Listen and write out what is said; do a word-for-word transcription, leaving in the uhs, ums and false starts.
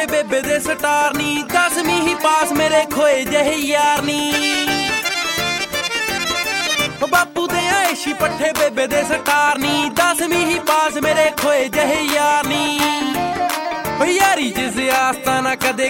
ਪੱਠੇ ਬੇਬੇ ਦੇ ਸਟਾਰ ਨੀ, ਦਸਵੀਂ ਹੀ ਪਾਸ ਮੇਰੇ ਖੋਏ ਜਿਹੇ ਯਾਰ ਨੀ। ਬਾਪੂ ਦੇ ਆਏਸ਼ੀ ਪੱਠੇ ਬੇਬੇ ਦੇ ਸਟਾਰ ਨੀ, ਦਸਵੀਂ ਹੀ ਪਾਸ ਮੇਰੇ ਖੋਏ ਜਿਹੇ ਯਾਰ ਨੀ। ਯਾਰੀ ਚ ਸਿਆਸਤਾਂ ਨਾ ਕਦੇ